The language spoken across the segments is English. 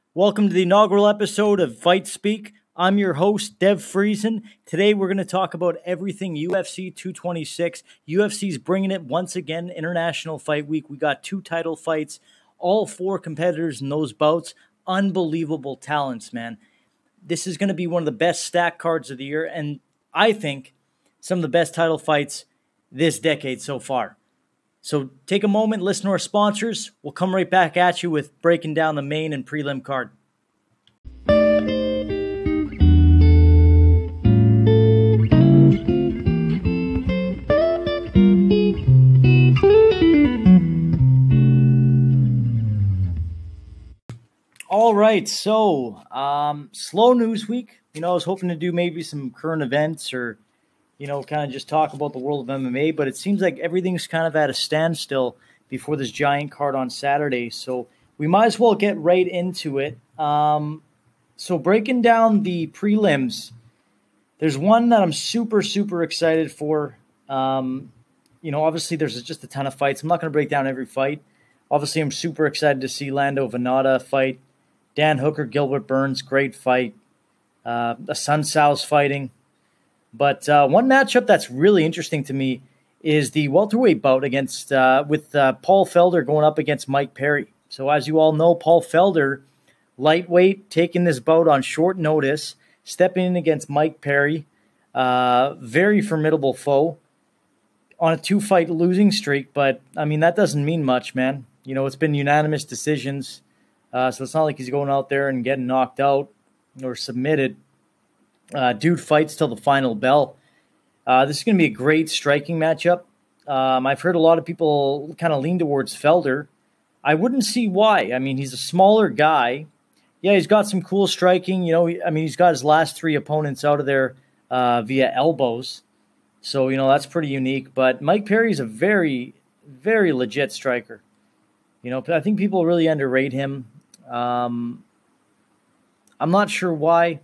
Welcome to the inaugural episode of Fight Speak. I'm your host, Dev Friesen. Today we're going to talk about everything UFC 226. UFC's bringing it once again, International Fight Week. We got 2 title fights, all 4 competitors in those bouts. Unbelievable talents, man. This is going to be one of the best stack cards of the year, and I think some of the best title fights this decade so far. So take a moment, listen to our sponsors. We'll come right back at you with breaking down the main and prelim card. All right, so slow news week. I was hoping to do maybe some current events or kind of just talk about the world of MMA, but it seems like everything's kind of at a standstill before this giant card on Saturday. So we might as well get right into it. So breaking down the prelims, there's one that I'm super, super excited for. Obviously there's just a ton of fights. I'm not going to break down every fight. Obviously, I'm super excited to see Lando Venata fight. Dan Hooker, Gilbert Burns, great fight. Sun Tzu's fighting. But one matchup that's really interesting to me is the welterweight bout against with Paul Felder going up against Mike Perry. So as you all know, Paul Felder, lightweight, taking this bout on short notice, stepping in against Mike Perry, very formidable foe on a 2-fight losing streak. But, that doesn't mean much, man. It's been unanimous decisions, so it's not like he's going out there and getting knocked out or submitted. Dude fights till the final bell. This is going to be a great striking matchup. I've heard a lot of people kind of lean towards Felder. I wouldn't see why. He's a smaller guy. Yeah, he's got some cool striking. He's got his last 3 opponents out of there via elbows. So, that's pretty unique. But Mike Perry's a very, very legit striker. I think people really underrate him. I'm not sure why.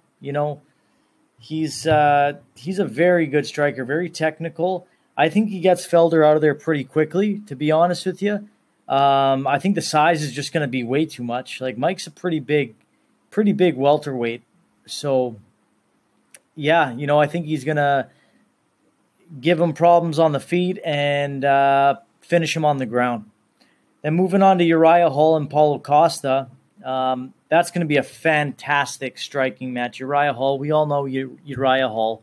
He's a very good striker, very technical. I think he gets Felder out of there pretty quickly, to be honest with you. I think the size is just going to be way too much. Like, Mike's a pretty big welterweight. So, yeah, I think he's going to give him problems on the feet and finish him on the ground. Then moving on to Uriah Hall and Paulo Costa. That's going to be a fantastic striking match. Uriah Hall, we all know Uriah Hall,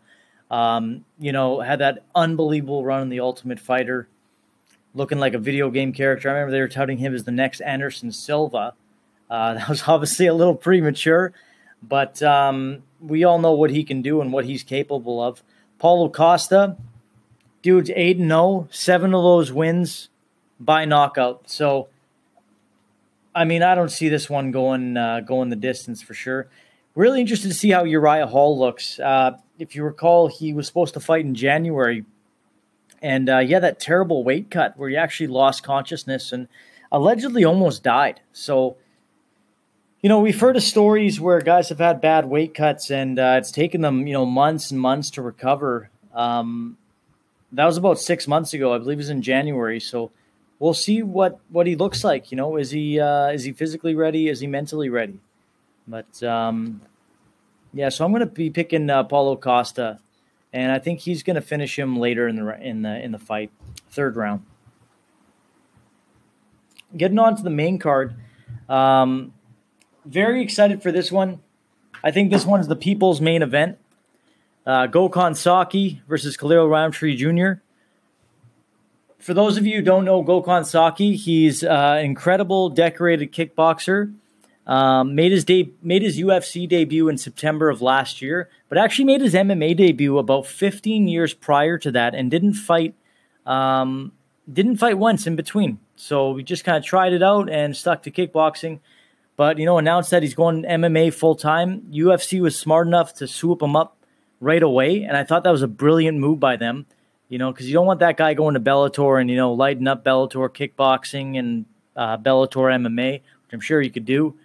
had that unbelievable run in The Ultimate Fighter, looking like a video game character. I remember they were touting him as the next Anderson Silva. That was obviously a little premature, but we all know what he can do and what he's capable of. Paulo Costa, dude's 8-0, 7 of those wins by knockout. So, I don't see this one going the distance for sure. Really interested to see how Uriah Hall looks. If you recall, he was supposed to fight in January. And, that terrible weight cut where he actually lost consciousness and allegedly almost died. So, we've heard of stories where guys have had bad weight cuts and it's taken them, months and months to recover. That was about 6 months ago. I believe it was in January. So, we'll see what he looks like. Is he physically ready? Is he mentally ready? But so I'm going to be picking Paulo Costa, and I think he's going to finish him later in the fight, 3rd round. Getting on to the main card, very excited for this one. I think this one's the people's main event. Gokhan Saki versus Khalil Roundtree Jr. For those of you who don't know Gokhan Saki, he's an incredible decorated kickboxer. Made his UFC debut in September of last year, but actually made his MMA debut about 15 years prior to that and didn't fight once in between. So we just kind of tried it out and stuck to kickboxing. But, announced that he's going MMA full-time. UFC was smart enough to swoop him up right away, and I thought that was a brilliant move by them. Because you don't want that guy going to Bellator and, lighting up Bellator kickboxing and Bellator MMA, which I'm sure you could do.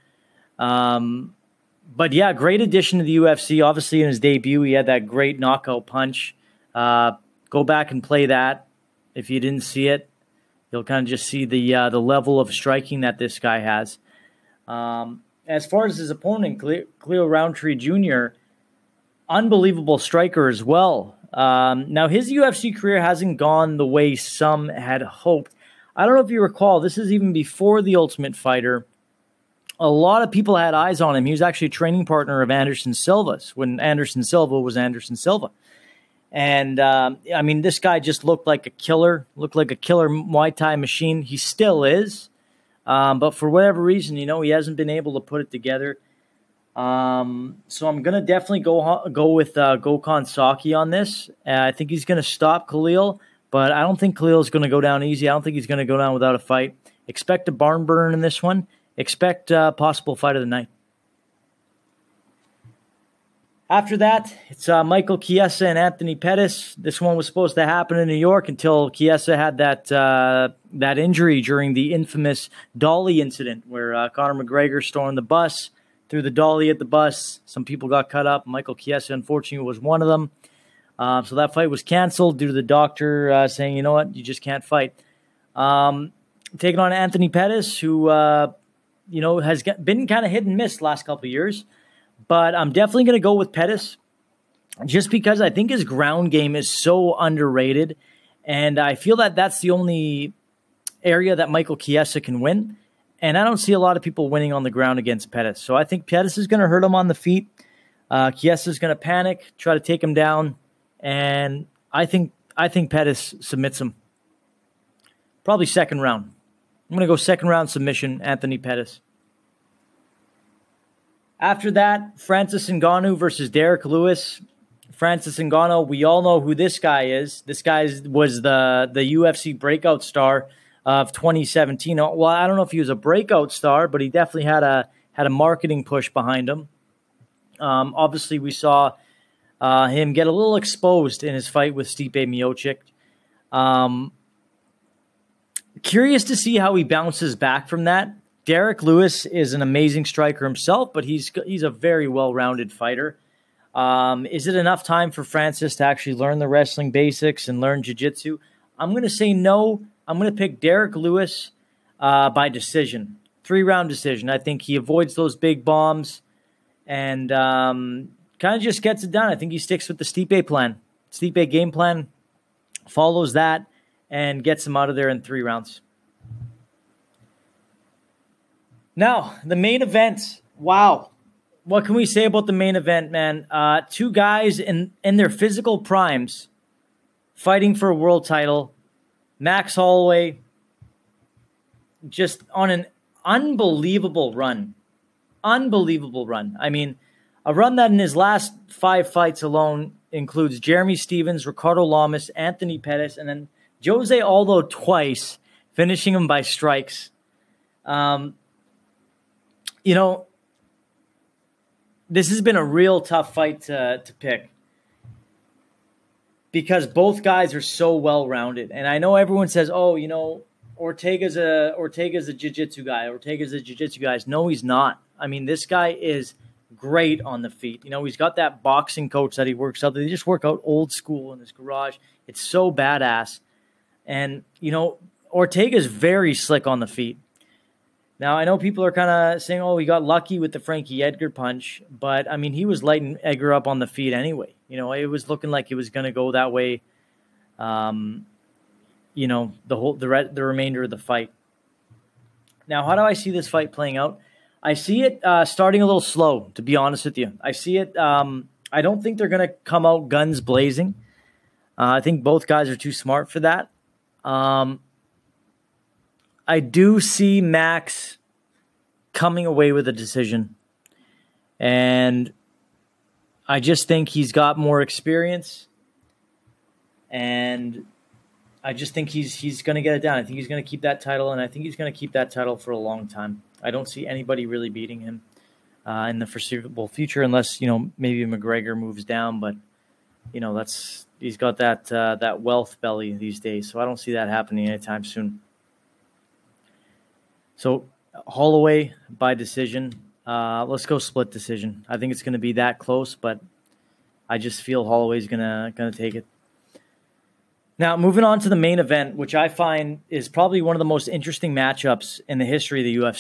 But, yeah, great addition to the UFC. Obviously, in his debut, he had that great knockout punch. Go back and play that. If you didn't see it, you'll kind of just see the level of striking that this guy has. as far as his opponent, Cleo Roundtree Jr., unbelievable striker as well. Now, his UFC career hasn't gone the way some had hoped. I don't know if you recall, this is even before The Ultimate Fighter. A lot of people had eyes on him. He was actually a training partner of Anderson Silva's when Anderson Silva was Anderson Silva. And, I mean, this guy just looked like a killer Muay Thai machine. He still is. But for whatever reason, he hasn't been able to put it together. So I'm going to definitely go with Gokhan Saki on this. I think he's going to stop Khalil, but I don't think Khalil is going to go down easy. I don't think he's going to go down without a fight. Expect a barn burn in this one. Expect possible fight of the night. After that, it's Michael Chiesa and Anthony Pettis. This one was supposed to happen in New York until Chiesa had that injury during the infamous dolly incident where Conor McGregor stormed the bus, threw the dolly at the bus. Some people got cut up. Michael Chiesa, unfortunately, was one of them. So that fight was canceled due to the doctor saying, you know what, you just can't fight. Taking on Anthony Pettis, who has been kind of hit and miss the last couple of years. But I'm definitely going to go with Pettis just because I think his ground game is so underrated. And I feel that that's the only area that Michael Chiesa can win. And I don't see a lot of people winning on the ground against Pettis. So I think Pettis is going to hurt him on the feet. Chiesa is going to panic, try to take him down. And I think Pettis submits him. Probably second round. I'm going to go second round submission, Anthony Pettis. After that, Francis Ngannou versus Derek Lewis. Francis Ngannou, we all know who this guy is. This guy was the UFC breakout star of 2017. Well, I don't know if he was a breakout star, but he definitely had a marketing push behind him. Obviously, we saw him get a little exposed in his fight with Stipe Miocic. Curious to see how he bounces back from that. Derek Lewis is an amazing striker himself, but he's a very well-rounded fighter. Is it enough time for Francis to actually learn the wrestling basics and learn jiu-jitsu? I'm going to say no. I'm going to pick Derek Lewis by decision. 3-round decision. I think he avoids those big bombs and kind of just gets it done. I think he sticks with the Stipe plan. Stipe game plan, follows that, and gets him out of there in 3 rounds. Now, the main event. Wow. What can we say about the main event, man? 2 guys in their physical primes fighting for a world title. Max Holloway just on an unbelievable run. Unbelievable run. I mean, a run that in his last 5 fights alone includes Jeremy Stephens, Ricardo Lamas, Anthony Pettis, and then Jose Aldo twice, finishing him by strikes. This has been a real tough fight to pick because both guys are so well-rounded. And I know everyone says, Ortega's a jiu-jitsu guy. Ortega's a jiu-jitsu guy. No, he's not. I mean, this guy is great on the feet. He's got that boxing coach that he works out. They just work out old school in his garage. It's so badass. And, Ortega's very slick on the feet. Now, I know people are kind of saying, he got lucky with the Frankie Edgar punch, but, I mean, he was lighting Edgar up on the feet anyway. It was looking like it was going to go that way, the remainder of the fight. Now, how do I see this fight playing out? I see it starting a little slow, to be honest with you. I see it, I don't think they're going to come out guns blazing. I think both guys are too smart for that. I do see Max coming away with a decision. And I just think he's got more experience. And I just think he's going to get it done. I think he's going to keep that title, and I think he's going to keep that title for a long time. I don't see anybody really beating him in the foreseeable future unless, maybe McGregor moves down. But, he's got that wealth belly these days. So I don't see that happening anytime soon. So Holloway by decision. Let's go split decision. I think it's going to be that close, but I just feel Holloway's gonna take it. Now, moving on to the main event, which I find is probably one of the most interesting matchups in the history of the UFC.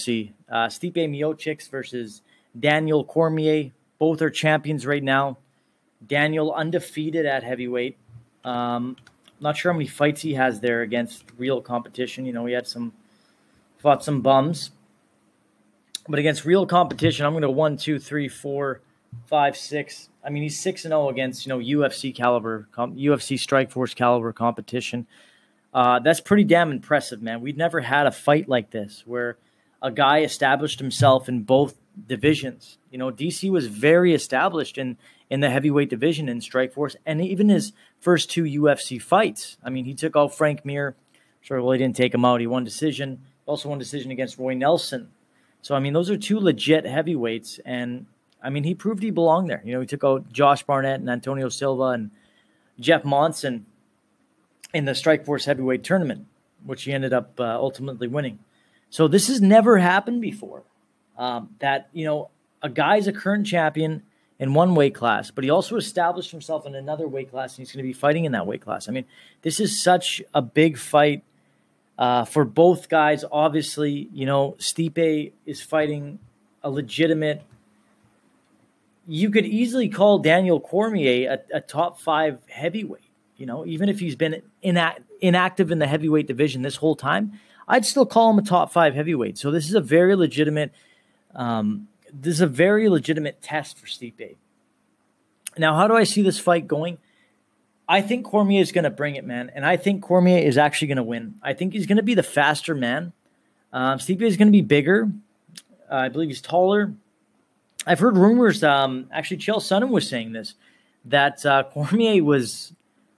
Stipe Miocic versus Daniel Cormier. Both are champions right now. Daniel undefeated at heavyweight. Not sure how many fights he has there against real competition. You know, he had fought some bums. But against real competition, I'm going to 1, 2, 3, 4, 5, 6. I mean, he's 6-0 against, UFC caliber, UFC Strikeforce caliber competition. That's pretty damn impressive, man. We've never had a fight like this where a guy established himself in both divisions. DC was very established in the heavyweight division in Strikeforce, and even his first 2 UFC fights. I mean, he took out Frank Mir. Sure, well, he didn't take him out. He won decision. Also won decision against Roy Nelson. So, I mean, those are 2 legit heavyweights, and, I mean, he proved he belonged there. He took out Josh Barnett and Antonio Silva and Jeff Monson in the Strikeforce heavyweight tournament, which he ended up ultimately winning. So this has never happened before, that, a guy's a current champion in one weight class, but he also established himself in another weight class, and he's going to be fighting in that weight class. I mean, this is such a big fight for both guys. Obviously, Stipe is fighting a legitimate. You could easily call Daniel Cormier a top 5 heavyweight. Even if he's been inactive in the heavyweight division this whole time, I'd still call him a top 5 heavyweight. So this is a very legitimate. This is a very legitimate test for Stipe. Now, how do I see this fight going? I think Cormier is going to bring it, man. And I think Cormier is actually going to win. I think he's going to be the faster man. Stipe is going to be bigger. I believe he's taller. I've heard rumors, actually Chael Sonnen was saying this, that Cormier was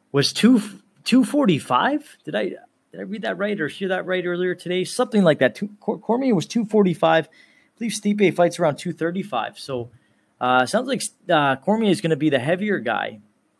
245. Did I read that right or hear that right earlier today? Something like that. Cormier was 245. I believe Stipe fights around 235. So sounds like Cormier is going to be the heavier guy.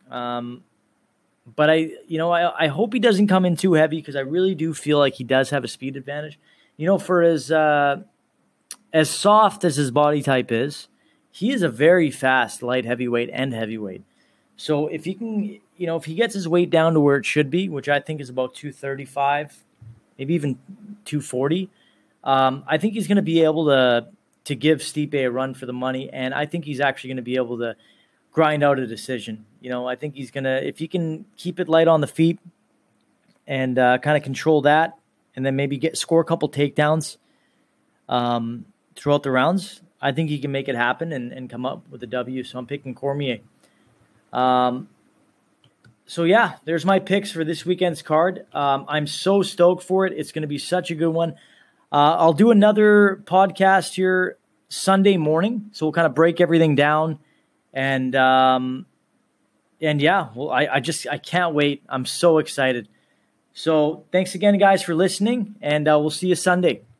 But I hope he doesn't come in too heavy, because I really do feel like he does have a speed advantage. For as soft as his body type is, he is a very fast light heavyweight and heavyweight. So if he can, if he gets his weight down to where it should be, which I think is about 235, maybe even 240, I think he's going to be able to give Stipe a run for the money, and I think he's actually going to be able to grind out a decision. I think he's going to, if he can keep it light on the feet and kind of control that, and then maybe score a couple takedowns throughout the rounds, I think he can make it happen and come up with a W. So I'm picking Cormier. So yeah, there's my picks for this weekend's card. I'm so stoked for it. It's going to be such a good one. I'll do another podcast here Sunday morning, so we'll kind of break everything down. And yeah, well, I can't wait. I'm so excited. So thanks again, guys, for listening, and we'll see you Sunday.